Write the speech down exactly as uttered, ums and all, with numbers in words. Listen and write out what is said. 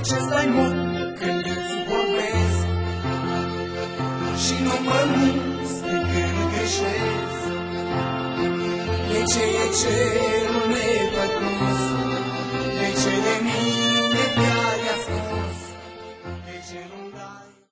ce stai mut când îți vorbesc și nu mă muți de când greșesc? De ce e cerul nepătrus? De ce de mine te-ai